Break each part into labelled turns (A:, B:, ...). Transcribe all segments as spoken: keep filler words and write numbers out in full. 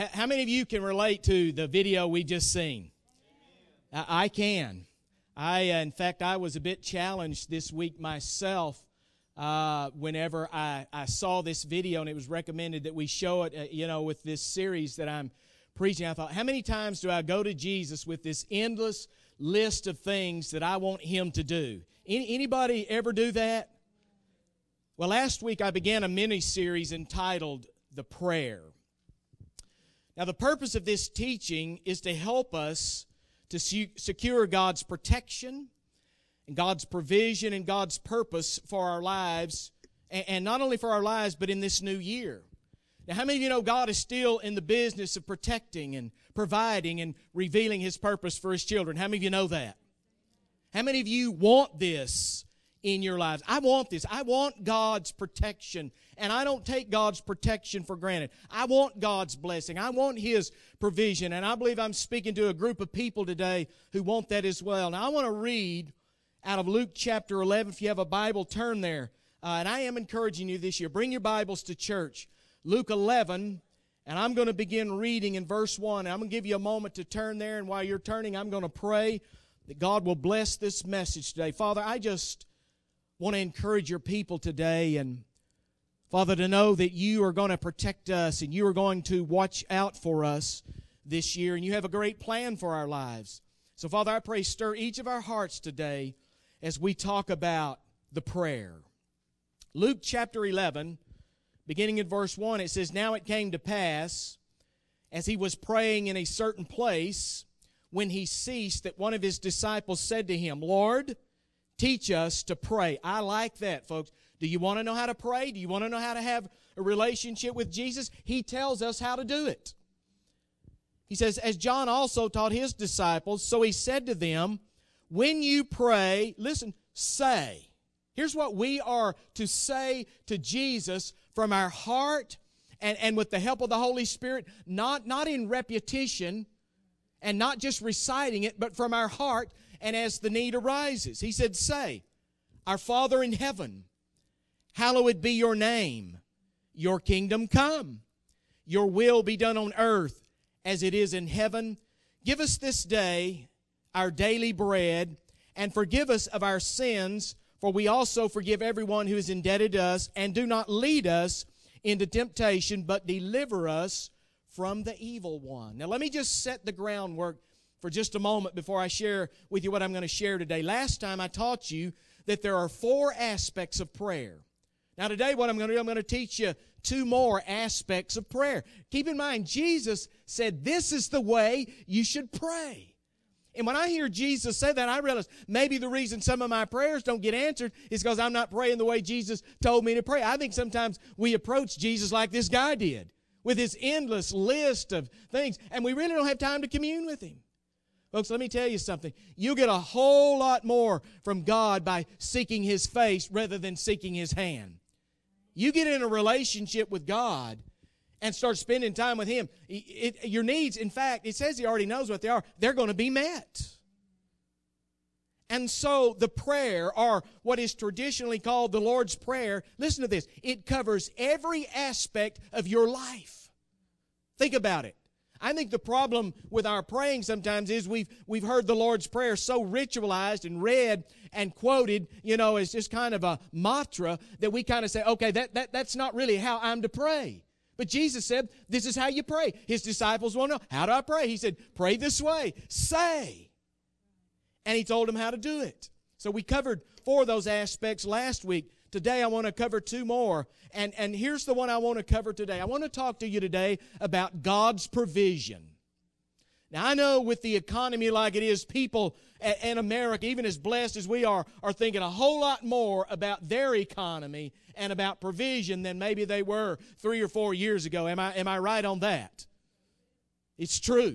A: How many of you can relate to the video we just seen? I, I can. I, uh, in fact, I was a bit challenged this week myself uh, whenever I, I saw this video, and it was recommended that we show it, uh, you know, with this series that I'm preaching. I thought, how many times do I go to Jesus with this endless list of things that I want Him to do? Any, anybody ever do that? Well, last week I began a mini-series entitled The Prayer. Now, the purpose of this teaching is to help us to secure God's protection and God's provision and God's purpose for our lives, and not only for our lives, but in this new year. Now, how many of you know God is still in the business of protecting and providing and revealing His purpose for His children? How many of you know that? How many of you want this in your lives? I want this. I want God's protection, and I don't take God's protection for granted. I want God's blessing. I want His provision, and I believe I'm speaking to a group of people today who want that as well. Now, I want to read out of Luke chapter eleven. If you have a Bible, turn there. Uh, and I am encouraging you this year, bring your Bibles to church. Luke eleven, and I'm going to begin reading in verse one. I'm going to give you a moment to turn there, and while you're turning, I'm going to pray that God will bless this message today. Father, I just want to encourage your people today, and Father, to know that you are going to protect us and you are going to watch out for us this year, and you have a great plan for our lives. So, Father, I pray, stir each of our hearts today as we talk about the prayer. Luke chapter eleven, beginning in verse one, it says, "Now it came to pass, as he was praying in a certain place, when he ceased, that one of his disciples said to him, Lord, teach us to pray." I like that, folks. Do you want to know how to pray? Do you want to know how to have a relationship with Jesus? He tells us how to do it. He says, "As John also taught his disciples, so he said to them, when you pray," listen, "say." Here's what we are to say to Jesus from our heart and, and with the help of the Holy Spirit, not, not in repetition and not just reciting it, but from our heart and as the need arises. He said, "Say, our Father in heaven, hallowed be your name. Your kingdom come. Your will be done on earth as it is in heaven. Give us this day our daily bread, and forgive us of our sins, for we also forgive everyone who is indebted to us. And do not lead us into temptation, but deliver us from the evil one." Now let me just set the groundwork for just a moment before I share with you what I'm going to share today. Last time I taught you that there are four aspects of prayer. Now today what I'm going to do, I'm going to teach you two more aspects of prayer. Keep in mind, Jesus said this is the way you should pray. And when I hear Jesus say that, I realize maybe the reason some of my prayers don't get answered is because I'm not praying the way Jesus told me to pray. I think sometimes we approach Jesus like this guy did, with his endless list of things, and we really don't have time to commune with Him. Folks, let me tell you something. You'll get a whole lot more from God by seeking His face rather than seeking His hand. You get in a relationship with God and start spending time with Him. It, it, your needs, in fact, it says He already knows what they are. They're going to be met. And so the prayer, or what is traditionally called the Lord's Prayer, listen to this. It covers every aspect of your life. Think about it. I think the problem with our praying sometimes is we've we've heard the Lord's Prayer so ritualized and read and quoted, you know, as just kind of a mantra that we kind of say, okay, that, that that's not really how I'm to pray. But Jesus said, this is how you pray. His disciples want to know, how do I pray? He said, pray this way. Say. And He told them how to do it. So we covered four of those aspects last week. Today I want to cover two more. And, and here's the one I want to cover today. I want to talk to you today about God's provision. Now I know with the economy like it is, people in America, even as blessed as we are, are thinking a whole lot more about their economy and about provision than maybe they were three or four years ago. Am I, am I right on that? It's true.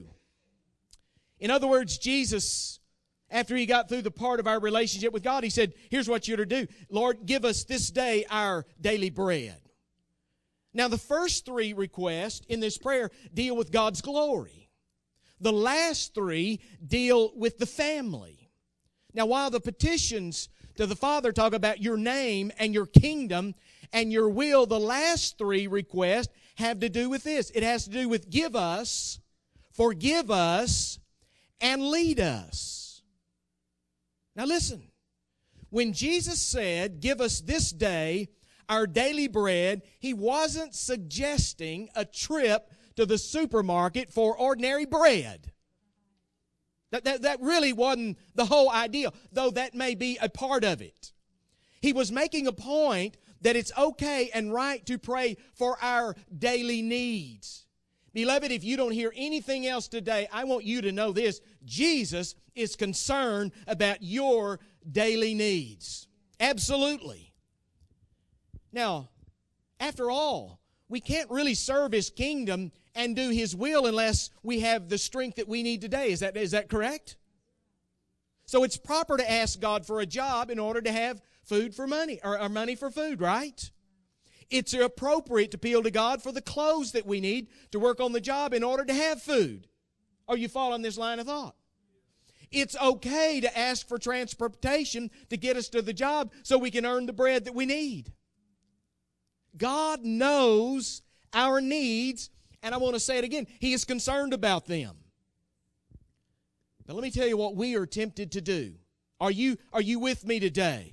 A: In other words, Jesus, after He got through the part of our relationship with God, He said, here's what you're to do. Lord, give us this day our daily bread. Now, the first three requests in this prayer deal with God's glory. The last three deal with the family. Now, while the petitions to the Father talk about your name and your kingdom and your will, the last three requests have to do with this. It has to do with give us, forgive us, and lead us. Now listen, when Jesus said, give us this day our daily bread, He wasn't suggesting a trip to the supermarket for ordinary bread. That, that, that really wasn't the whole idea, though that may be a part of it. He was making a point that it's okay and right to pray for our daily needs. Beloved, if you don't hear anything else today, I want you to know this. Jesus is concerned about your daily needs. Absolutely. Now, after all, we can't really serve His kingdom and do His will unless we have the strength that we need today. Is that, is that correct? So it's proper to ask God for a job in order to have food for money, or, or money for food, right? It's appropriate to appeal to God for the clothes that we need to work on the job in order to have food. Are you following this line of thought? It's okay to ask for transportation to get us to the job so we can earn the bread that we need. God knows our needs, and I want to say it again, He is concerned about them. Now let me tell you what we are tempted to do. Are you, are you with me today?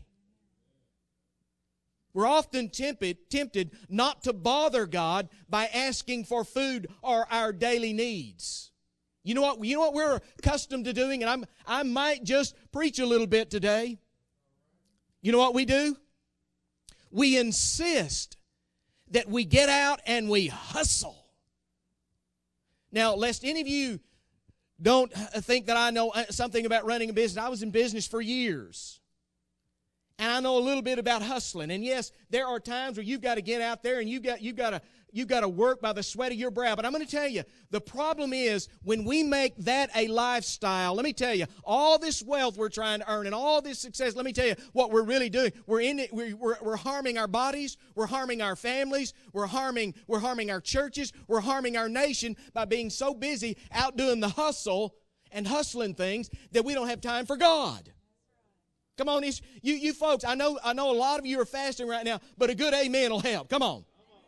A: We're often tempted, tempted not to bother God by asking for food or our daily needs. You know what, you know what we're accustomed to doing? And I'm, I might just preach a little bit today. You know what we do? We insist that we get out and we hustle. Now, lest any of you don't think that I know something about running a business, I was in business for years. And I know a little bit about hustling. And yes, there are times where you've got to get out there and you've got, you've got to, you've got to work by the sweat of your brow. But I'm going to tell you, the problem is when we make that a lifestyle, let me tell you, all this wealth we're trying to earn and all this success, let me tell you what we're really doing. We're in it, we're, we're, we're harming our bodies, we're harming our families, we're harming, we're harming our churches, we're harming our nation by being so busy out doing the hustle and hustling things that we don't have time for God. Come on, you, you folks, I know, I know a lot of you are fasting right now, but a good amen will help. Come on.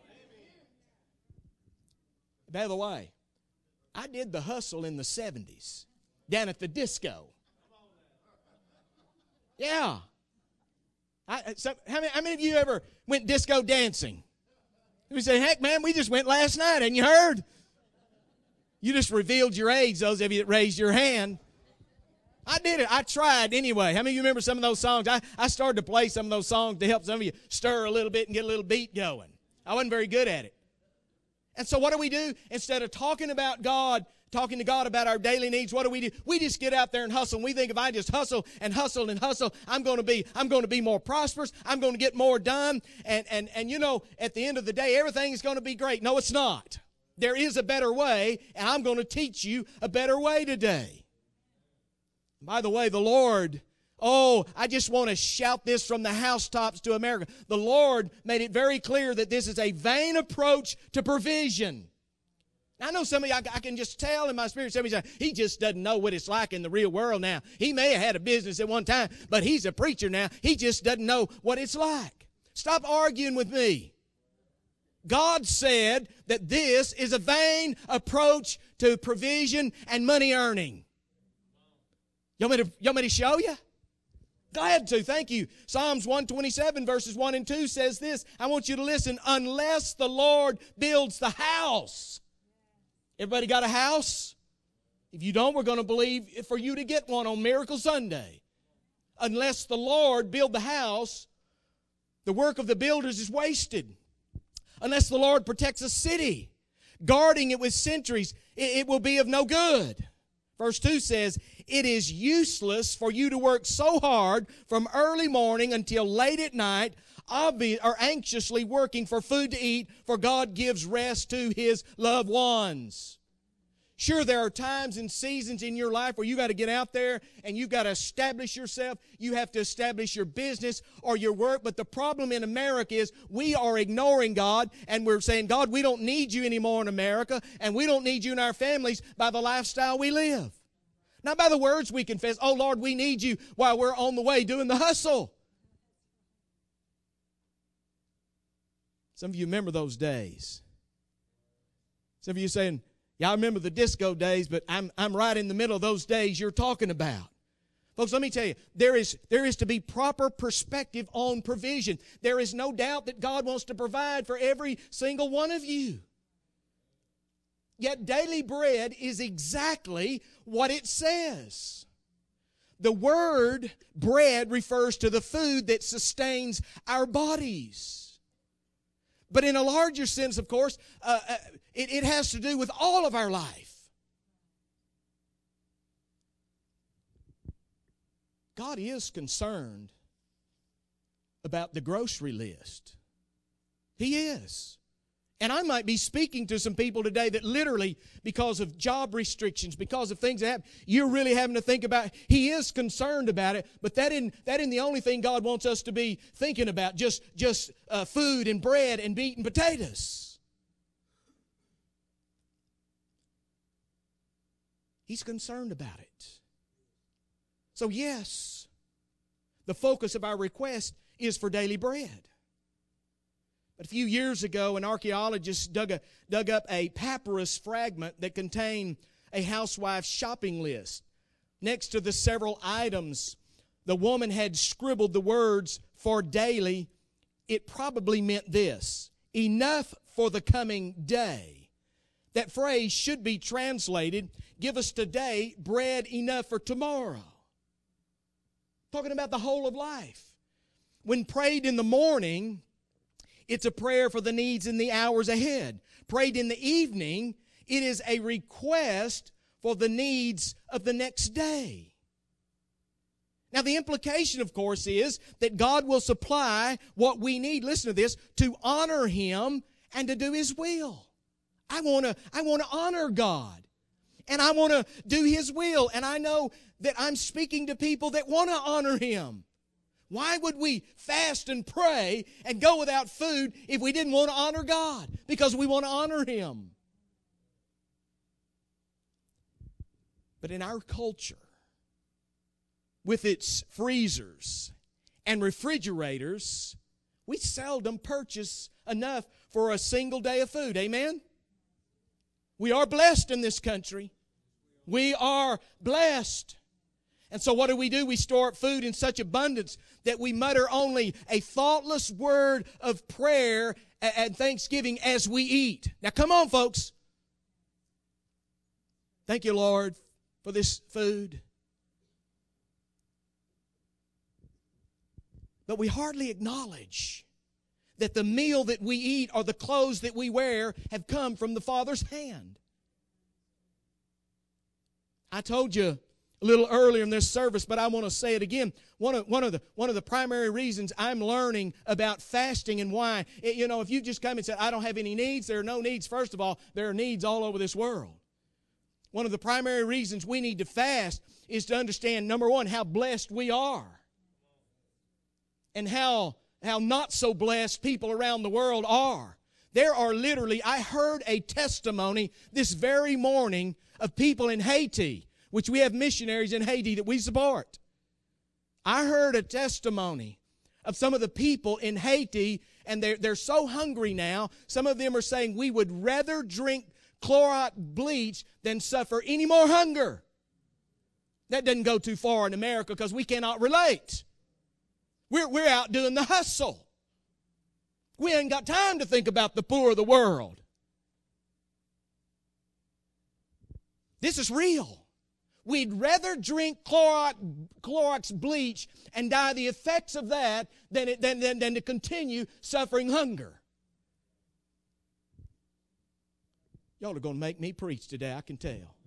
A: By the way, I did the hustle in the seventies down at the disco. Yeah. I, so how, many, how many of you ever went disco dancing? We say, heck, man, we just went last night, and you heard? You just revealed your age, those of you that raised your hand. I did it. I tried anyway. How many of you remember some of those songs? I, I started to play some of those songs to help some of you stir a little bit and get a little beat going. I wasn't very good at it. And so what do we do? Instead of talking about God, talking to God about our daily needs, what do we do? We just get out there and hustle. And we think if I just hustle and hustle and hustle, I'm going to be, I'm going to be more prosperous. I'm going to get more done. And, and, and you know, at the end of the day, everything is going to be great. No, it's not. There is a better way, and I'm going to teach you a better way today. By the way, the Lord, oh, I just want to shout this from the housetops to America. The Lord made it very clear that this is a vain approach to provision. I know some of you, I, I can just tell in my spirit, somebody say, he just doesn't know what it's like in the real world now. He may have had a business at one time, but he's a preacher now. He just doesn't know what it's like. Stop arguing with me. God said that this is a vain approach to provision and money earning. You want me to, you want me to show you? Glad to. Thank you. Psalms one twenty-seven verses one and two says this. I want you to listen. Unless the Lord builds the house. Everybody got a house? If you don't, we're going to believe for you to get one on Miracle Sunday. Unless the Lord build the house, the work of the builders is wasted. Unless the Lord protects a city, guarding it with sentries, it, it will be of no good. Verse two says, it is useless for you to work so hard from early morning until late at night, obvi- or anxiously working for food to eat, for God gives rest to His loved ones. Sure, there are times and seasons in your life where you got to get out there and you've got to establish yourself. You have to establish your business or your work. But the problem in America is we are ignoring God and we're saying, God, we don't need you anymore in America and we don't need you in our families by the lifestyle we live. Not by the words we confess, oh, Lord, we need you while we're on the way doing the hustle. Some of you remember those days. Some of you saying, yeah, I remember the disco days, but I'm, I'm right in the middle of those days you're talking about. Folks, let me tell you, there is, there is to be proper perspective on provision. There is no doubt that God wants to provide for every single one of you. Yet daily bread is exactly what it says. The word bread refers to the food that sustains our bodies. But in a larger sense, of course, uh, uh, it, it has to do with all of our life. God is concerned about the grocery list. He is. And I might be speaking to some people today that literally, because of job restrictions, because of things that happen, you're really having to think about. He is concerned about it, but that isn't, that isn't the only thing God wants us to be thinking about, just, just uh, food and bread and meat and potatoes. He's concerned about it. So yes, the focus of our request is for daily bread. But a few years ago, an archaeologist dug, a, dug up a papyrus fragment that contained a housewife's shopping list. Next to the several items, the woman had scribbled the words, for daily. It probably meant this: enough for the coming day. That phrase should be translated, give us today bread enough for tomorrow. Talking about the whole of life. When prayed in the morning, it's a prayer for the needs in the hours ahead. Prayed in the evening, it is a request for the needs of the next day. Now, the implication, of course, is that God will supply what we need, listen to this, to honor Him and to do His will. I want to I want to honor God, and I want to do His will, and I know that I'm speaking to people that want to honor Him. Why would we fast and pray and go without food if we didn't want to honor God? Because we want to honor Him. But in our culture, with its freezers and refrigerators, we seldom purchase enough for a single day of food. Amen? We are blessed in this country. We are blessed. And so what do we do? We store up food in such abundance that we mutter only a thoughtless word of prayer and thanksgiving as we eat. Now come on, folks. Thank you, Lord, for this food. But we hardly acknowledge that the meal that we eat or the clothes that we wear have come from the Father's hand. I told you a little earlier in this service, but I want to say it again. One of, one of, the, one of the primary reasons I'm learning about fasting and why, it, you know, if you just come and say, I don't have any needs, there are no needs. First of all, there are needs all over this world. One of the primary reasons we need to fast is to understand, number one, how blessed we are. And how, how not so blessed people around the world are. There are literally, I heard a testimony this very morning of people in Haiti, which we have missionaries in Haiti that we support. I heard a testimony of some of the people in Haiti, and they're, they're so hungry now, some of them are saying we would rather drink Clorox bleach than suffer any more hunger. That doesn't go too far in America because we cannot relate. We're, we're out doing the hustle. We ain't got time to think about the poor of the world. This is real. We'd rather drink Clorox, Clorox bleach and die the effects of that than, it, than, than, than to continue suffering hunger. Y'all are going to make me preach today, I can tell.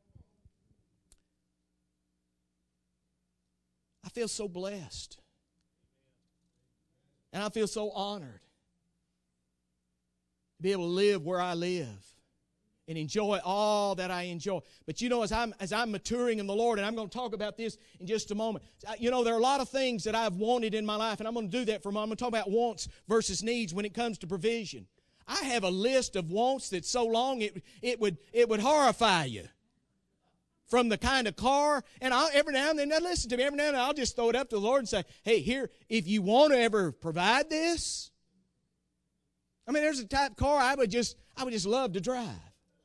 A: I feel so blessed. And I feel so honored to be able to live where I live and enjoy all that I enjoy. But you know, as I'm, as I'm maturing in the Lord, and I'm going to talk about this in just a moment, you know, there are a lot of things that I've wanted in my life, and I'm going to do that for a moment. I'm going to talk about wants versus needs when it comes to provision. I have a list of wants that's so long it, it, would, it would horrify you. From the kind of car, and I'll, every now and then, now listen to me, every now and then I'll just throw it up to the Lord and say, hey, here, if you want to ever provide this, I mean, there's a type of car I would just, I would just love to drive.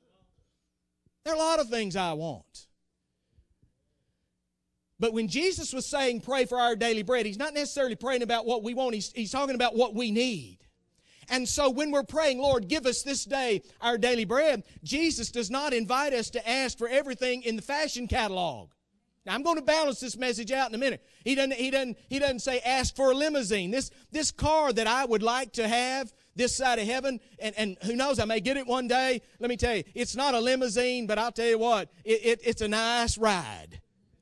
A: There are a lot of things I want. But when Jesus was saying pray for our daily bread, He's not necessarily praying about what we want. He's, he's talking about what we need. And so when we're praying, Lord, give us this day our daily bread, Jesus does not invite us to ask for everything in the fashion catalog. Now, I'm going to balance this message out in a minute. He doesn't, he doesn't, he doesn't say ask for a limousine. This, this car that I would like to have this side of heaven, and, and who knows, I may get it one day. Let me tell you, it's not a limousine, but I'll tell you what, it, it, it's a nice ride.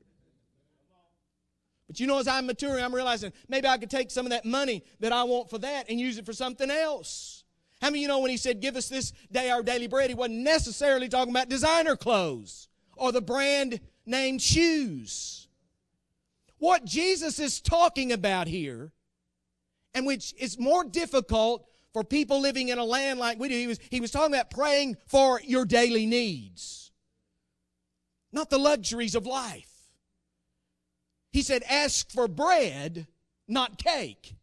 A: But you know, as I'm maturing, I'm realizing maybe I could take some of that money that I want for that and use it for something else. How many of you know when He said, give us this day our daily bread, He wasn't necessarily talking about designer clothes or the brand named shoes. What Jesus is talking about here, and which is more difficult for people living in a land like we do, he was, he was talking about praying for your daily needs, not the luxuries of life. He said, ask for bread, not cake.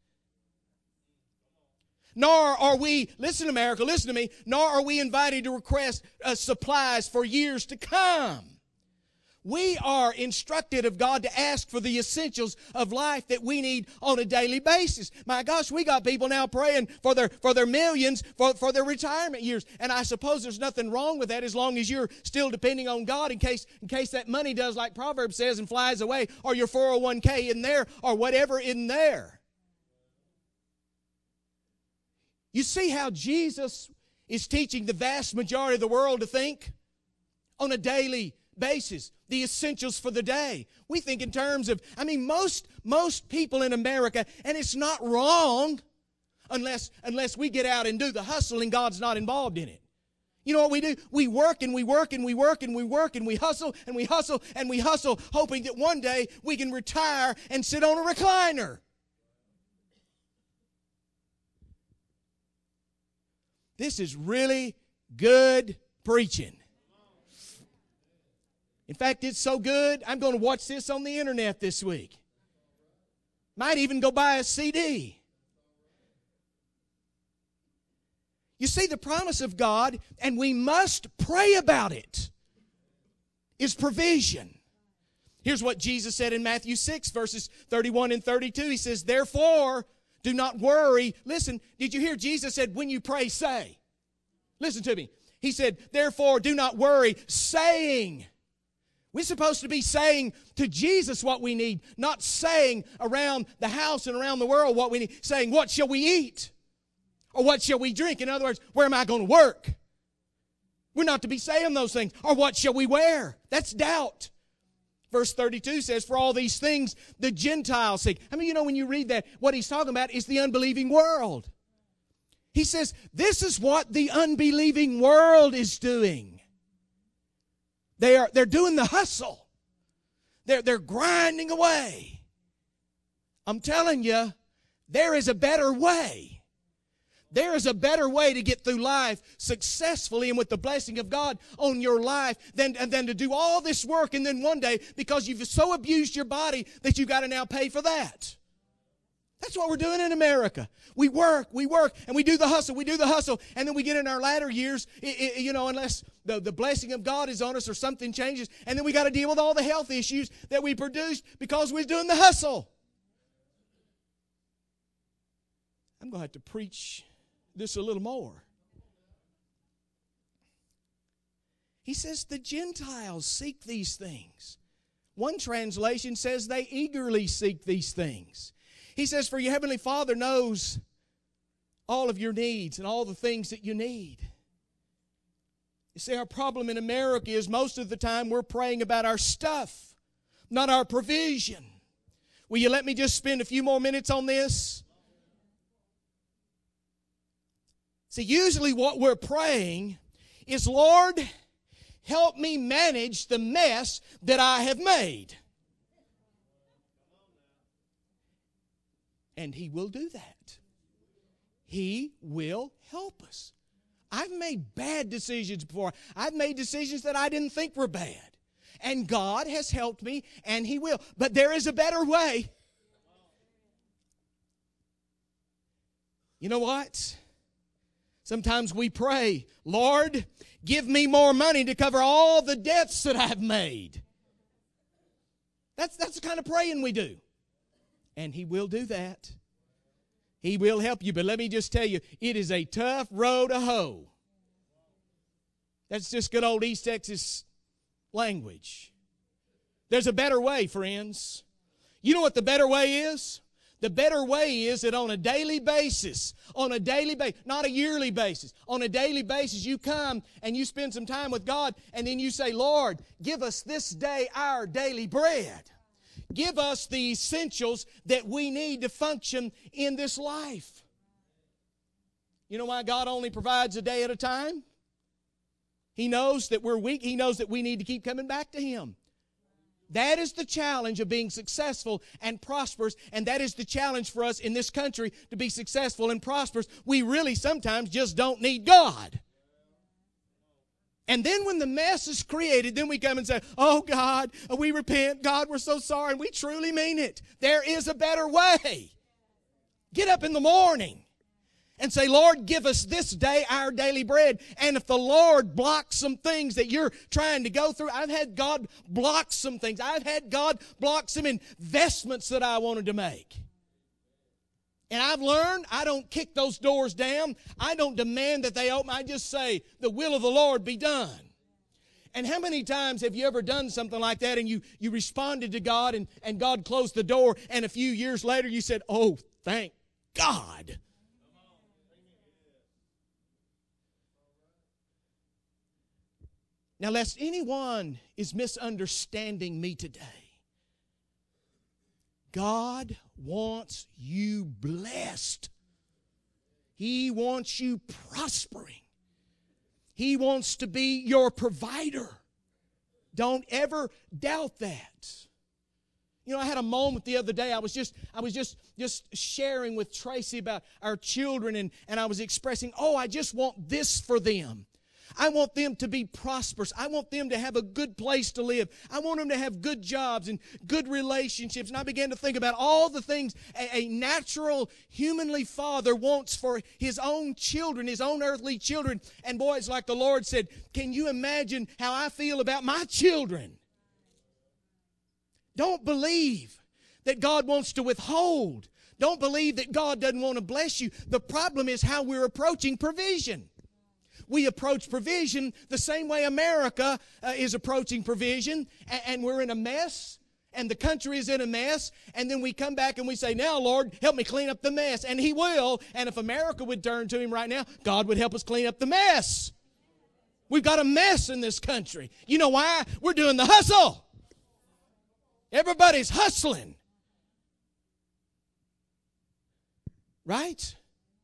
A: Nor are we, listen America, listen to me, nor are we invited to request uh, supplies for years to come. We are instructed of God to ask for the essentials of life that we need on a daily basis. My gosh, we got people now praying for their for their millions, for, for their retirement years. And I suppose there's nothing wrong with that as long as you're still depending on God in case, in case that money does like Proverbs says and flies away, or your four oh one k in there, or whatever in there. You see how Jesus is teaching the vast majority of the world to think on a daily basis, the essentials for the day. We think in terms of, I mean, most most people in America, and it's not wrong unless unless we get out and do the hustle and God's not involved in it. You know what we do? We work and we work and we work and we work and we hustle and we hustle and we hustle, hoping that one day we can retire and sit on a recliner. This is really good preaching. In fact, it's so good, I'm going to watch this on the internet this week. Might even go buy a C D. You see, the promise of God, and we must pray about it, is provision. Here's what Jesus said in Matthew six, verses thirty-one and thirty-two. He says, therefore, do not worry. Listen, did you hear Jesus said, when you pray, say. Listen to me. He said, therefore, do not worry, saying. We're supposed to be saying to Jesus what we need, not saying around the house and around the world what we need, saying, what shall we eat? Or what shall we drink? In other words, where am I going to work? We're not to be saying those things. Or what shall we wear? That's doubt. Verse thirty-two says, for all these things the Gentiles seek. I mean, you know, when you read that, what he's talking about is the unbelieving world. He says, this is what the unbelieving world is doing. They are, they're doing the hustle. They're, they're grinding away. I'm telling you, there is a better way. There is a better way to get through life successfully and with the blessing of God on your life than, than to do all this work and then one day, because you've so abused your body that you've got to now pay for that. That's what we're doing in America. We work, we work, and we do the hustle, we do the hustle, and then we get in our latter years, it, it, you know, unless the, the blessing of God is on us or something changes, and then we got to deal with all the health issues that we produced because we're doing the hustle. I'm going to have to preach this a little more. He says the Gentiles seek these things. One translation says they eagerly seek these things. He says, for your Heavenly Father knows all of your needs and all the things that you need. You see, our problem in America is most of the time we're praying about our stuff, not our provision. Will you let me just spend a few more minutes on this? See, usually what we're praying is, Lord, help me manage the mess that I have made. And He will do that. He will help us. I've made bad decisions before. I've made decisions that I didn't think were bad. And God has helped me, and He will. But there is a better way. You know what? Sometimes we pray, Lord, give me more money to cover all the debts that I've made. That's, that's the kind of praying we do. And He will do that. He will help you. But let me just tell you, it is a tough road to hoe. That's just good old East Texas language. There's a better way, friends. You know what the better way is? The better way is that on a daily basis, on a daily basis, not a yearly basis, on a daily basis, you come and you spend some time with God, and then you say, Lord, give us this day our daily bread. Give us the essentials that we need to function in this life. You know why God only provides a day at a time? He knows that we're weak. He knows that we need to keep coming back to Him. That is the challenge of being successful and prosperous, and that is the challenge for us in this country to be successful and prosperous. We really sometimes just don't need God. And then when the mess is created, then we come and say, oh God, we repent. God, we're so sorry, and we truly mean it. There is a better way. Get up in the morning and say, Lord, give us this day our daily bread. And if the Lord blocks some things that you're trying to go through, I've had God block some things. I've had God block some investments that I wanted to make. And I've learned I don't kick those doors down. I don't demand that they open. I just say, the will of the Lord be done. And how many times have you ever done something like that and you, you responded to God and, and God closed the door, and a few years later you said, oh, thank God. Now, lest anyone is misunderstanding me today, God wants you blessed. He wants you prospering. He wants to be your provider. Don't ever doubt that. You know, I had a moment the other day. I was just, I was just, just sharing with Tracy about our children, and, and I was expressing, oh, I just want this for them. I want them to be prosperous. I want them to have a good place to live. I want them to have good jobs and good relationships. And I began to think about all the things a, a natural, humanly father wants for his own children, his own earthly children. And boy, it's like the Lord said, can you imagine how I feel about my children? Don't believe that God wants to withhold. Don't believe that God doesn't want to bless you. The problem is how we're approaching provision. We approach provision the same way America uh, is approaching provision, and, and we're in a mess, and the country is in a mess, and then we come back and we say, now, Lord, help me clean up the mess, and He will. And if America would turn to Him right now, God would help us clean up the mess. We've got a mess in this country. You know why? We're doing the hustle. Everybody's hustling. Right?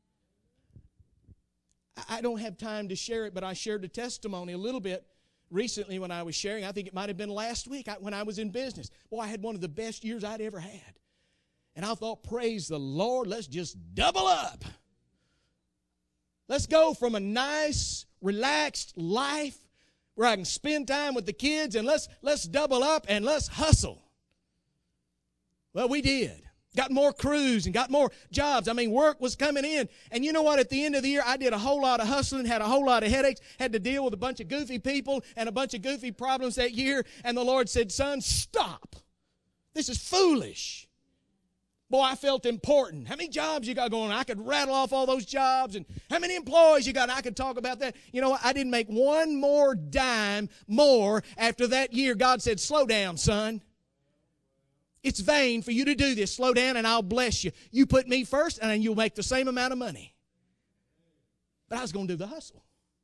A: I don't have time to share it, but I shared a testimony a little bit recently when I was sharing. I think it might have been last week when I was in business. Boy, I had one of the best years I'd ever had. And I thought, praise the Lord, let's just double up. Let's go from a nice, relaxed life where I can spend time with the kids, and let's, let's double up and let's hustle. Well, we did. Got more crews and got more jobs. I mean, work was coming in. And you know what? At the end of the year, I did a whole lot of hustling, had a whole lot of headaches, had to deal with a bunch of goofy people and a bunch of goofy problems that year. And the Lord said, son, stop. This is foolish. Boy, I felt important. How many jobs you got going on? I could rattle off all those jobs. And how many employees you got? I could talk about that. You know what? I didn't make one more dime more after that year. God said, slow down, son. It's vain for you to do this. Slow down and I'll bless you. You put me first and you'll make the same amount of money. But I was going to do the hustle.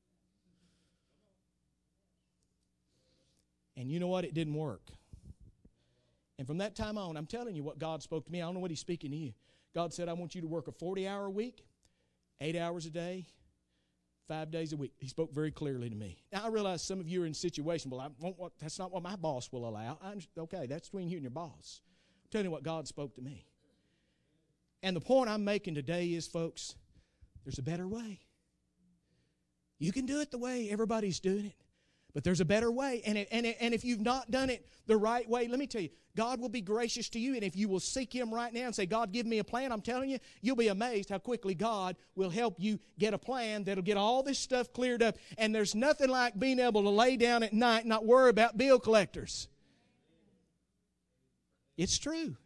A: And you know what? It didn't work. And from that time on, I'm telling you what God spoke to me. I don't know what He's speaking to you. God said, I want you to work a forty-hour week, eight hours a day, five days a week. He spoke very clearly to me. Now, I realize some of you are in a situation, well, I won't, what, that's not what my boss will allow. I'm, okay, that's between you and your boss. I'm telling you what God spoke to me. And the point I'm making today is, folks, there's a better way. You can do it the way everybody's doing it, But there's a better way. And, it, and, it, and if you've not done it the right way, let me tell you, God will be gracious to you. And if you will seek Him right now and say, God, give me a plan, I'm telling you, you'll be amazed how quickly God will help you get a plan that'll get all this stuff cleared up. And there's nothing like being able to lay down at night and not worry about bill collectors. It's true.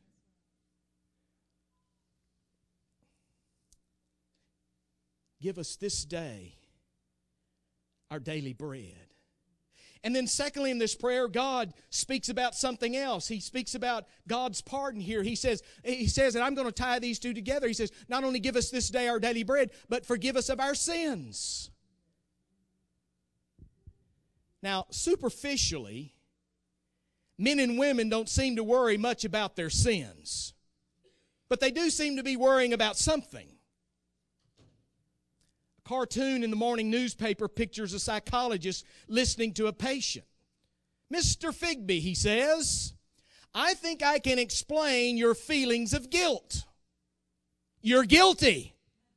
A: Give us this day our daily bread. And then secondly in this prayer, God speaks about something else. He speaks about God's pardon here. He says, he says, and I'm going to tie these two together. He says, not only give us this day our daily bread, but forgive us of our sins. Now, superficially, men and women don't seem to worry much about their sins. But they do seem to be worrying about something. Cartoon in the morning newspaper pictures a psychologist listening to a patient. Mister Figby, he says, I think I can explain your feelings of guilt. You're guilty.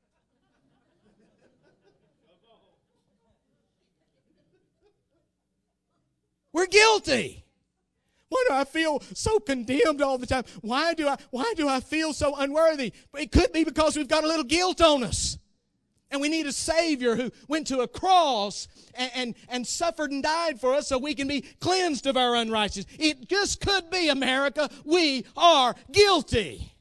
A: We're guilty. Why do I feel so condemned all the time? Why do I, why do I feel so unworthy? It could be because we've got a little guilt on us. And we need a Savior who went to a cross and, and, and suffered and died for us so we can be cleansed of our unrighteousness. It just could be, America, we are guilty.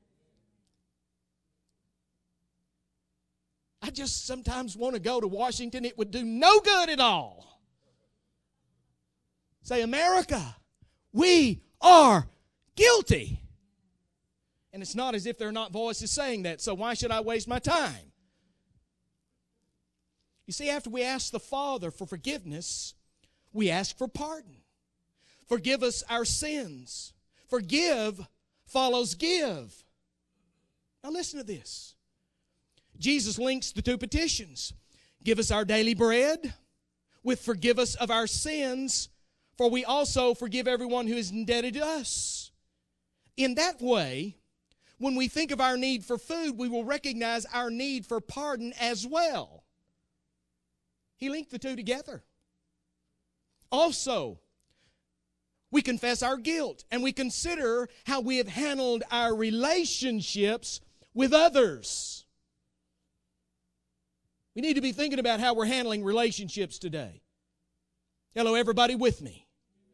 A: I just sometimes want to go to Washington. It would do no good at all. Say, America, we are guilty. And it's not as if there are not voices saying that, so why should I waste my time? You see, after we ask the Father for forgiveness, we ask for pardon. Forgive us our sins. Forgive follows give. Now listen to this. Jesus links the two petitions. Give us our daily bread with forgive us of our sins, for we also forgive everyone who is indebted to us. In that way, when we think of our need for food, we will recognize our need for pardon as well. He linked the two together. Also, we confess our guilt and we consider how we have handled our relationships with others. We need to be thinking about how we're handling relationships today. Hello, everybody with me?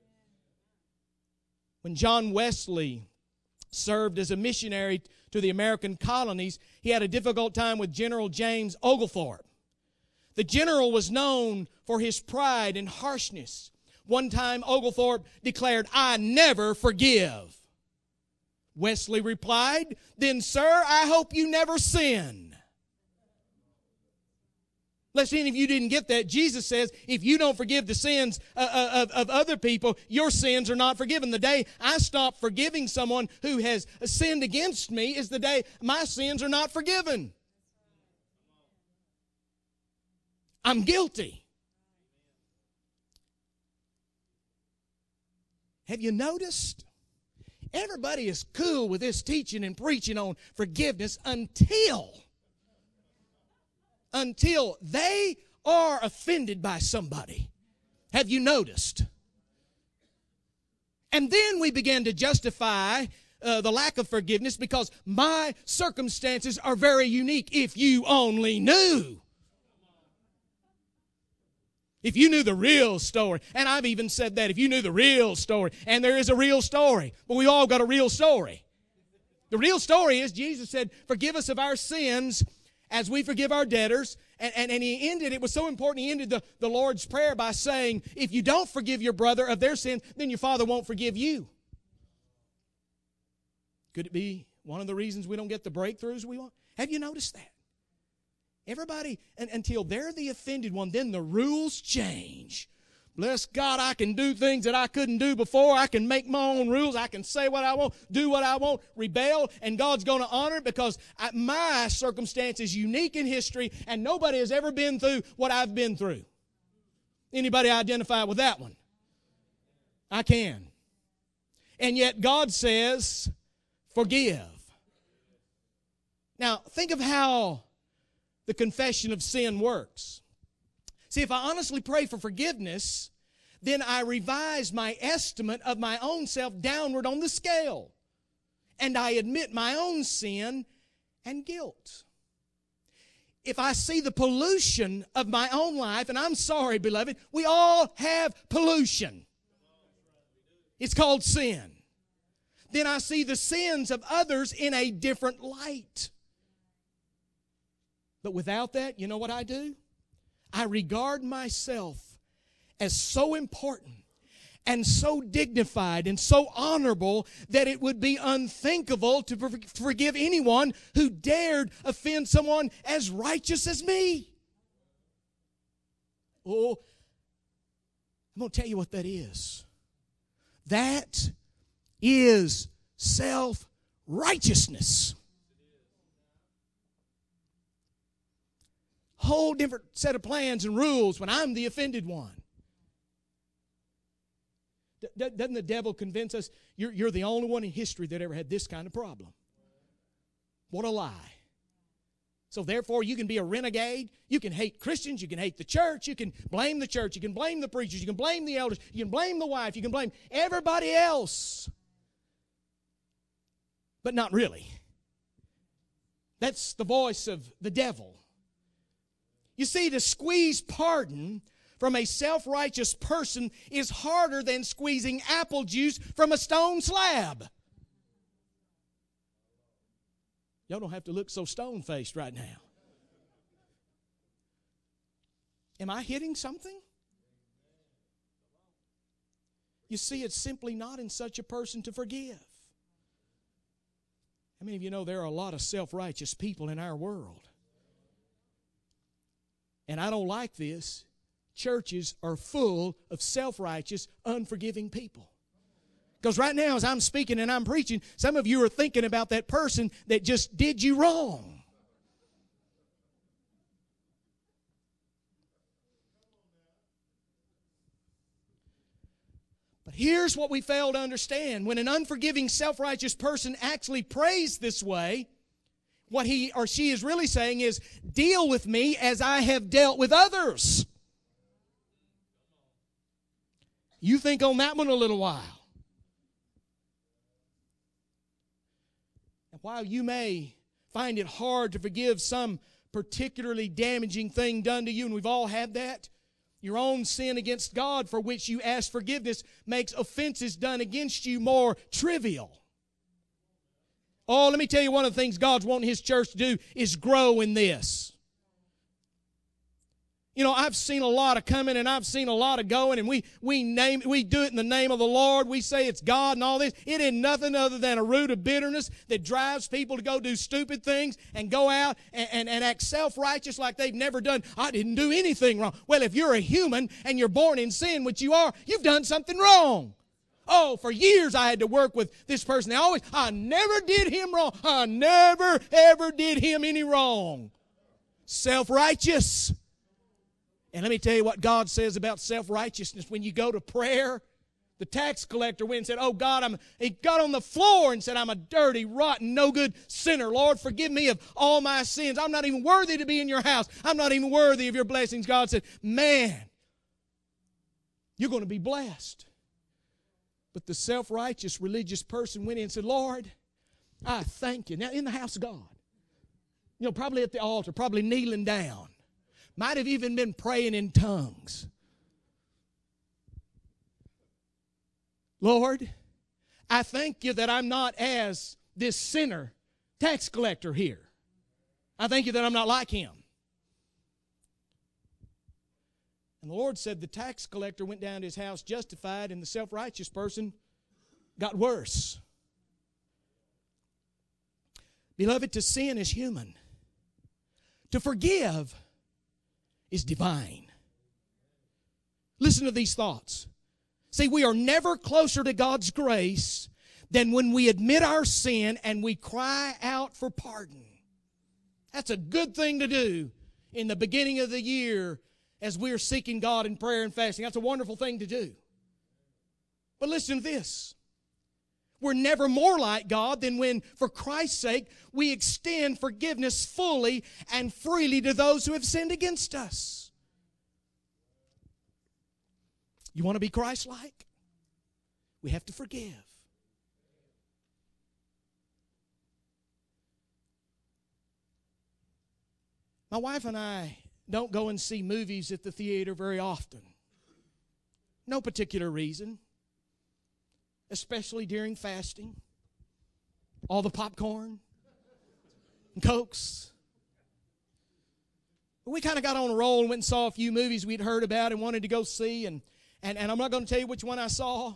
A: When John Wesley served as a missionary to the American colonies, he had a difficult time with General James Oglethorpe. The general was known for his pride and harshness. One time, Oglethorpe declared, I never forgive. Wesley replied, then, sir, I hope you never sin. Unless any of you didn't get that, Jesus says, if you don't forgive the sins of, of other people, your sins are not forgiven. The day I stop forgiving someone who has sinned against me is the day my sins are not forgiven. I'm guilty. Have you noticed? Everybody is cool with this teaching and preaching on forgiveness until, until they are offended by somebody. Have you noticed? And then we begin to justify uh, the lack of forgiveness because my circumstances are very unique. If you only knew. If you knew the real story, and I've even said that, if you knew the real story, and there is a real story, but we all got a real story. The real story is Jesus said, forgive us of our sins as we forgive our debtors. And, and, and he ended, it was so important, he ended the, the Lord's Prayer by saying, if you don't forgive your brother of their sins, then your Father won't forgive you. Could it be one of the reasons we don't get the breakthroughs we want? Have you noticed that? Everybody, and, until they're the offended one, then the rules change. Bless God, I can do things that I couldn't do before. I can make my own rules. I can say what I want, do what I want, rebel, and God's going to honor it because I, my circumstance is unique in history, and nobody has ever been through what I've been through. Anybody identify with that one? I can. And yet God says, forgive. Now, think of how the confession of sin works. See, if I honestly pray for forgiveness, then I revise my estimate of my own self downward on the scale. And I admit my own sin and guilt. If I see the pollution of my own life, and I'm sorry, beloved, we all have pollution. It's called sin. Then I see the sins of others in a different light. But without that, you know what I do? I regard myself as so important and so dignified and so honorable that it would be unthinkable to forgive anyone who dared offend someone as righteous as me. Oh, I'm going to tell you what that is. That is self-righteousness. Whole different set of plans and rules when I'm the offended one. Doesn't the devil convince us you're, you're the only one in history that ever had this kind of problem? What a lie. So therefore you can be a renegade, you can hate Christians, you can hate the church, you can blame the church, you can blame the preachers, you can blame the elders, you can blame the wife, you can blame everybody else. But not really. That's the voice of the devil. You see, to squeeze pardon from a self-righteous person is harder than squeezing apple juice from a stone slab. Y'all don't have to look so stone-faced right now. Am I hitting something? You see, it's simply not in such a person to forgive. How many of you know there are a lot of self-righteous people in our world? And I don't like this. Churches are full of self-righteous, unforgiving people. Because right now as I'm speaking and I'm preaching, some of you are thinking about that person that just did you wrong. But here's what we fail to understand. When an unforgiving, self-righteous person actually prays this way, what he or she is really saying is, deal with me as I have dealt with others. You think on that one a little while. And while you may find it hard to forgive some particularly damaging thing done to you, and we've all had that, your own sin against God for which you ask forgiveness makes offenses done against you more trivial. Oh, let me tell you, one of the things God's wanting His church to do is grow in this. You know, I've seen a lot of coming and I've seen a lot of going, and we we name we do it in the name of the Lord. We say it's God and all this. It is nothing other than a root of bitterness that drives people to go do stupid things and go out and, and, and act self-righteous like they've never done. I didn't do anything wrong. Well, if you're a human and you're born in sin, which you are, you've done something wrong. Oh, for years I had to work with this person. They always, I never did him wrong. I never, ever did him any wrong. Self-righteous. And let me tell you what God says about self-righteousness. When you go to prayer, the tax collector went and said, oh God, I'm, he got on the floor and said, I'm a dirty, rotten, no good sinner. Lord, forgive me of all my sins. I'm not even worthy to be in your house. I'm not even worthy of your blessings. God said, man, you're going to be blessed. But the self-righteous religious person went in and said, Lord, I thank you. Now, in the house of God, you know, probably at the altar, probably kneeling down, might have even been praying in tongues. Lord, I thank you that I'm not as this sinner tax collector here. I thank you that I'm not like him. And the Lord said the tax collector went down to his house justified, and the self-righteous person got worse. Beloved, to sin is human. To forgive is divine. Listen to these thoughts. See, we are never closer to God's grace than when we admit our sin and we cry out for pardon. That's a good thing to do in the beginning of the year as we're seeking God in prayer and fasting. That's a wonderful thing to do. But listen to this. We're never more like God than when, for Christ's sake, we extend forgiveness fully and freely to those who have sinned against us. You want to be Christ-like? We have to forgive. My wife and I don't go and see movies at the theater very often. No particular reason. Especially during fasting. All the popcorn and Cokes. But we kind of got on a roll and went and saw a few movies we'd heard about and wanted to go see. And, and, and I'm not going to tell you which one I saw.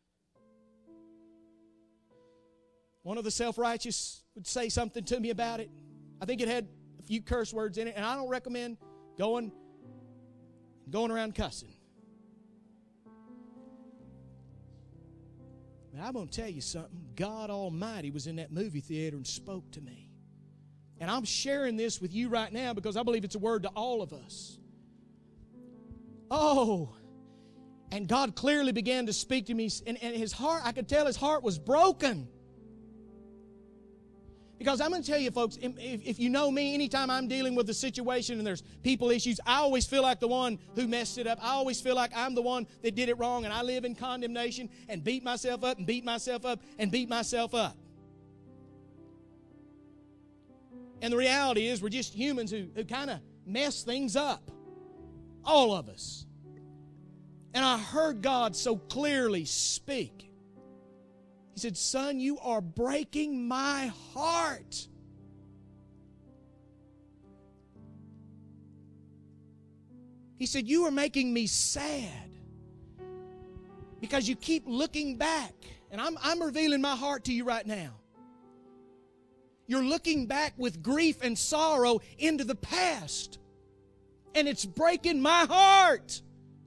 A: One of the self-righteous would say something to me about it. I think it had a few curse words in it, and I don't recommend going, going around cussing. But I'm going to tell you something. God Almighty was in that movie theater and spoke to me. And I'm sharing this with you right now because I believe it's a word to all of us. Oh, and God clearly began to speak to me, and, and his heart, I could tell his heart was broken. Because I'm going to tell you, folks, if, if you know me, anytime I'm dealing with a situation and there's people issues, I always feel like the one who messed it up. I always feel like I'm the one that did it wrong, and I live in condemnation and beat myself up and beat myself up and beat myself up. And the reality is we're just humans who, who kind of mess things up. All of us. And I heard God so clearly speak. He said, son, you are breaking my heart. He said, you are making me sad because you keep looking back. And I'm, I'm revealing my heart to you right now. You're looking back with grief and sorrow into the past. And it's breaking my heart.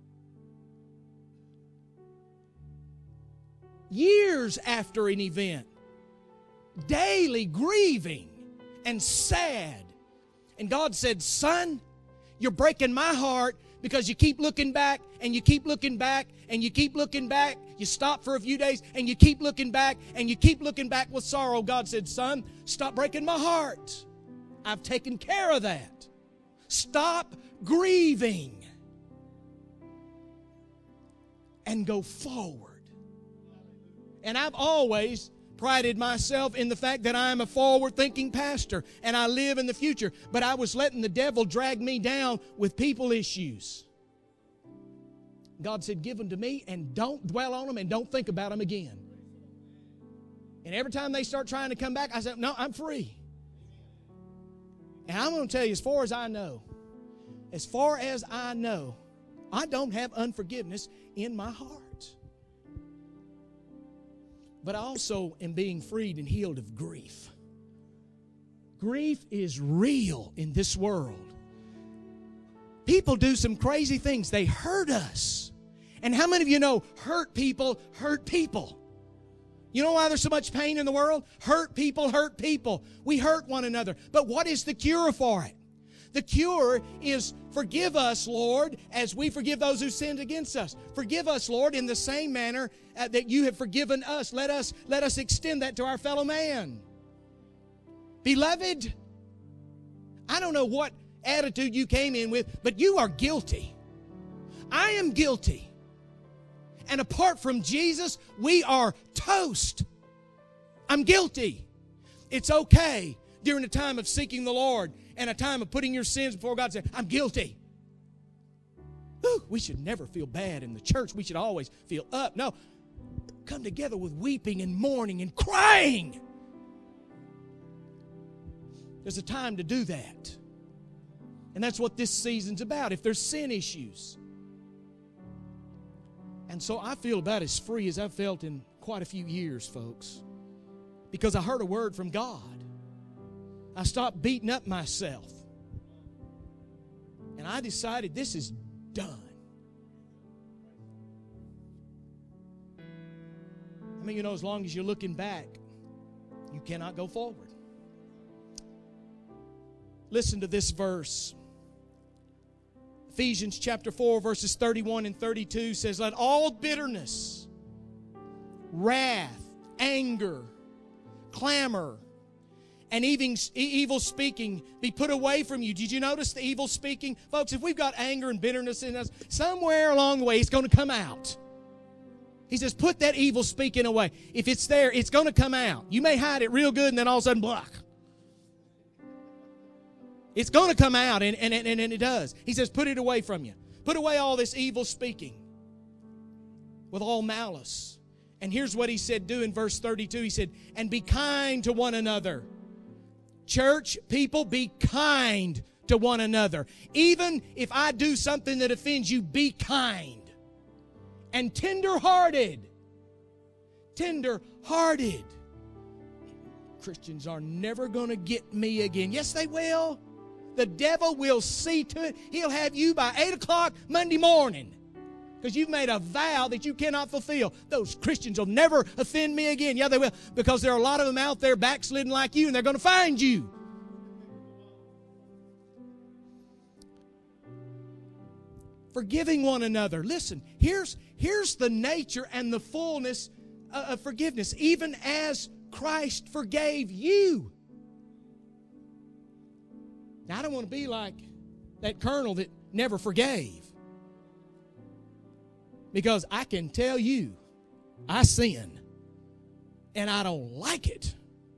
A: Years after an event, daily grieving and sad. And God said, son, you're breaking my heart because you keep looking back and you keep looking back and you keep looking back. You stop for a few days and you keep looking back and you keep looking back with sorrow. God said, son, stop breaking my heart. I've taken care of that. Stop grieving and go forward. And I've always prided myself in the fact that I am a forward-thinking pastor and I live in the future. But I was letting the devil drag me down with people issues. God said, give them to me and don't dwell on them and don't think about them again. And every time they start trying to come back, I said, no, I'm free. And I'm going to tell you, as far as I know, as far as I know, I don't have unforgiveness in my heart. But I also am being freed and healed of grief. Grief is real in this world. People do some crazy things. They hurt us. And how many of you know hurt people hurt people? You know why there's so much pain in the world? Hurt people hurt people. We hurt one another. But what is the cure for it? The cure is forgive us, Lord, as we forgive those who sinned against us. Forgive us, Lord, in the same manner uh, that you have forgiven us. Let us, let us extend that to our fellow man. Beloved, I don't know what attitude you came in with, but you are guilty. I am guilty. And apart from Jesus, we are toast. I'm guilty. It's okay during a time of seeking the Lord and a time of putting your sins before God, say, I'm guilty. Whew, we should never feel bad in the church. We should always feel up. No, come together with weeping and mourning and crying. There's a time to do that. And that's what this season's about, if there's sin issues. And so I feel about as free as I've felt in quite a few years, folks, because I heard a word from God. I stopped beating up myself. And I decided this is done. I mean, you know, as long as you're looking back, you cannot go forward. Listen to this verse. Ephesians chapter four, verses thirty-one and thirty-two says, let all bitterness, wrath, anger, clamor, and even evil speaking be put away from you. Did you notice the evil speaking? Folks, if we've got anger and bitterness in us, somewhere along the way it's going to come out. He says, put that evil speaking away. If it's there, it's going to come out. You may hide it real good, and then all of a sudden, blah. It's going to come out, and, and, and, and it does. He says, put it away from you. Put away all this evil speaking with all malice. And here's what he said, do in verse thirty-two. He said, and be kind to one another. Church, people, be kind to one another. Even if I do something that offends you, be kind. And tender-hearted. Tender-hearted. Christians are never going to get me again. Yes, they will. The devil will see to it. He'll have you by eight o'clock Monday morning because you've made a vow that you cannot fulfill. Those Christians will never offend me again. Yeah, they will, because there are a lot of them out there backslidden like you, and they're going to find you. Forgiving one another. Listen, here's, here's the nature and the fullness of forgiveness. Even as Christ forgave you. Now, I don't want to be like that colonel that never forgave. Because I can tell you, I sin. And I don't like it.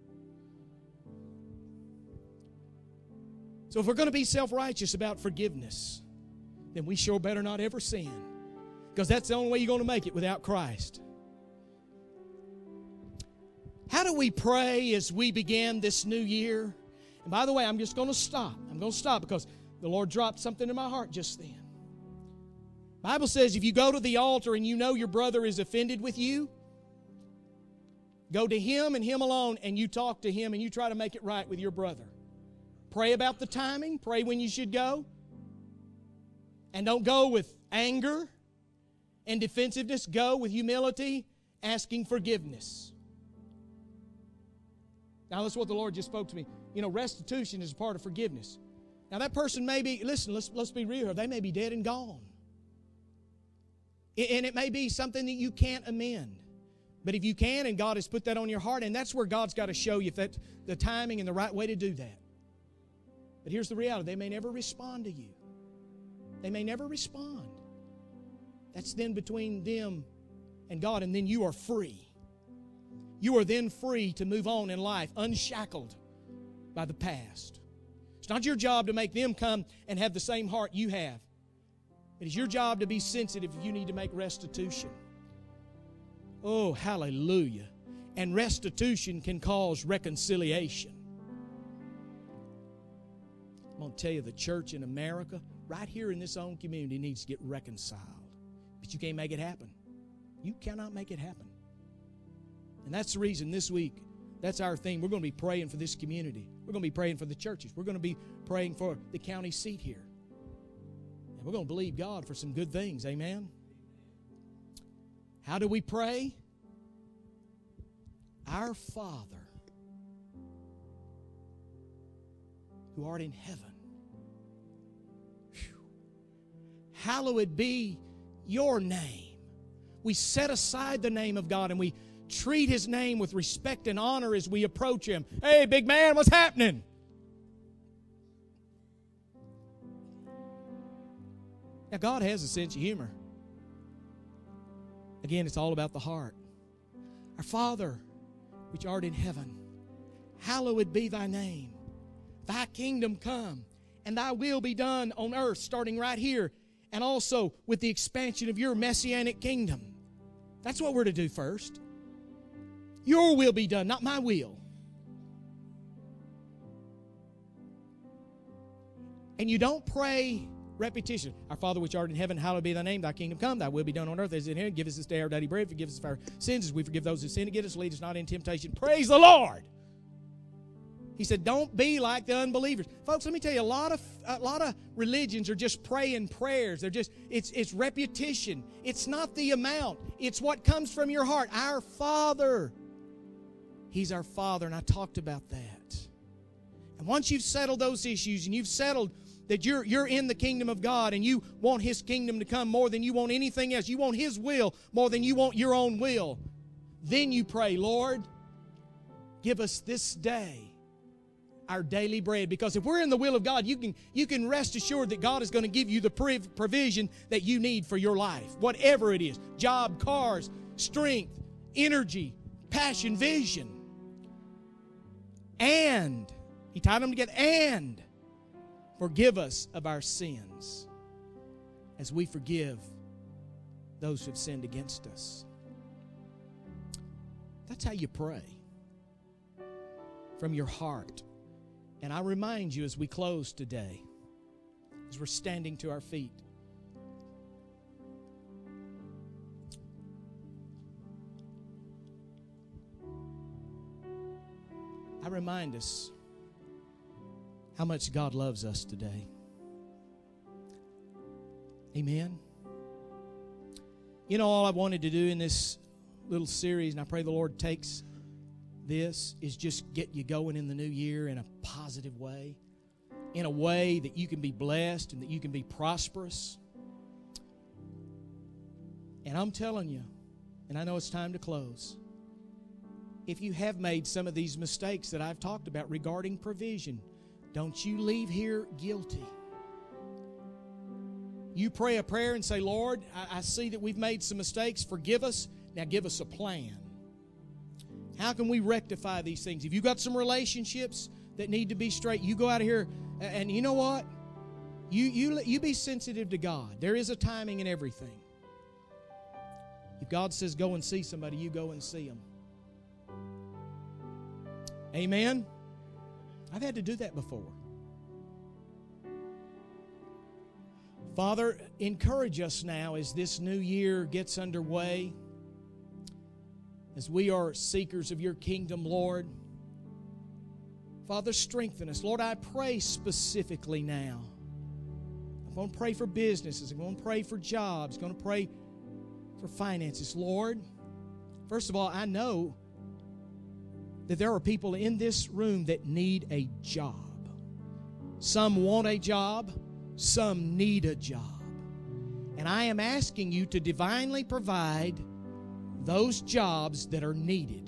A: So if we're going to be self-righteous about forgiveness, then we sure better not ever sin. Because that's the only way you're going to make it without Christ. How do we pray as we begin this new year? And by the way, I'm just going to stop. I'm going to stop because the Lord dropped something in my heart just then. The Bible says if you go to the altar and you know your brother is offended with you, go to him and him alone, and you talk to him and you try to make it right with your brother. Pray about the timing. Pray when you should go. And don't go with anger and defensiveness. Go with humility, asking forgiveness. Now, that's what the Lord just spoke to me. You know, restitution is a part of forgiveness. Now, that person may be, listen, let's, let's be real here. They may be dead and gone. And it may be something that you can't amend. But if you can, and God has put that on your heart, and that's where God's got to show you if that's the timing and the right way to do that. But here's the reality. They may never respond to you. They may never respond. That's then between them and God, and then you are free. You are then free to move on in life, unshackled by the past. It's not your job to make them come and have the same heart you have. It is your job to be sensitive if you need to make restitution. Oh, hallelujah. And restitution can cause reconciliation. I'm going to tell you, the church in America, right here in this own community, needs to get reconciled. But you can't make it happen. You cannot make it happen. And that's the reason this week, that's our theme. We're going to be praying for this community. We're going to be praying for the churches. We're going to be praying for the county seat here. And we're going to believe God for some good things. Amen? How do we pray? Our Father, who art in heaven, whew, hallowed be your name. We set aside the name of God and we treat His name with respect and honor as we approach Him. Hey, big man, what's happening? Now, God has a sense of humor. Again, it's all about the heart. Our Father, which art in heaven, hallowed be thy name. Thy kingdom come, and thy will be done on earth, starting right here, and also with the expansion of your messianic kingdom. That's what we're to do first. Your will be done, not my will. And you don't pray repetition. Our Father which art in heaven, hallowed be thy name. Thy kingdom come, thy will be done on earth as in heaven. Give us this day our daily bread. Forgive us of our sins as we forgive those who sin against us. Lead us not into temptation. Praise the Lord. He said, don't be like the unbelievers. Folks, let me tell you, a lot of a lot of religions are just praying prayers. They're just, it's, it's repetition. It's not the amount. It's what comes from your heart. Our Father. He's our Father, and I talked about that. And once you've settled those issues, and you've settled that you're, you're in the kingdom of God, and you want His kingdom to come more than you want anything else, you want His will more than you want your own will, then you pray, Lord, give us this day our daily bread. Because if we're in the will of God, you can, you can rest assured that God is going to give you the priv- provision that you need for your life. Whatever it is. Job, cars, strength, energy, passion, vision. And, He tied them together, and forgive us of our sins as we forgive those who have sinned against us. That's how you pray. From your heart. And I remind you as we close today, as we're standing to our feet, I remind us how much God loves us today. Amen. You know, all I wanted to do in this little series, and I pray the Lord takes this, is just get you going in the new year in a positive way, in a way that you can be blessed and that you can be prosperous. And I'm telling you, and I know it's time to close, if you have made some of these mistakes that I've talked about regarding provision, don't you leave here guilty. You pray a prayer and say, Lord, I, I see that we've made some mistakes. Forgive us. Now give us a plan. How can we rectify these things? If you've got some relationships that need to be straight, you go out of here, and you know what? You, you, you be sensitive to God. There is a timing in everything. If God says go and see somebody, you go and see them. Amen? I've had to do that before. Father, encourage us now as this new year gets underway, as we are seekers of your kingdom, Lord. Father, strengthen us. Lord, I pray specifically now. I'm going to pray for businesses. I'm going to pray for jobs. I'm going to pray for finances. Lord, first of all, I know that there are people in this room that need a job. Some want a job. Some need a job. And I am asking you to divinely provide those jobs that are needed.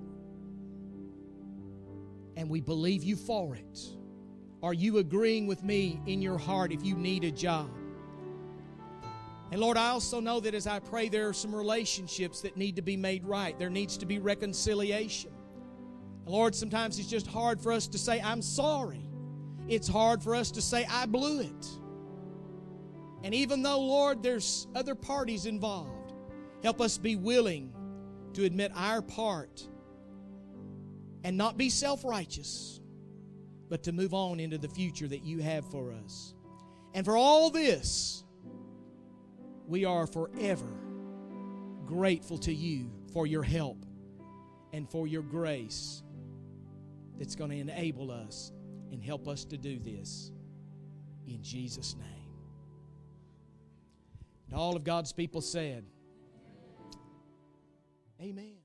A: And we believe you for it. Are you agreeing with me in your heart if you need a job? And Lord, I also know that as I pray, there are some relationships that need to be made right. There needs to be reconciliation. And Lord, sometimes it's just hard for us to say, I'm sorry. It's hard for us to say, I blew it. And even though, Lord, there's other parties involved, help us be willing to admit our part and not be self-righteous, but to move on into the future that you have for us. And for all this, we are forever grateful to you for your help and for your grace that's going to enable us and help us to do this in Jesus' name. And all of God's people said, amen.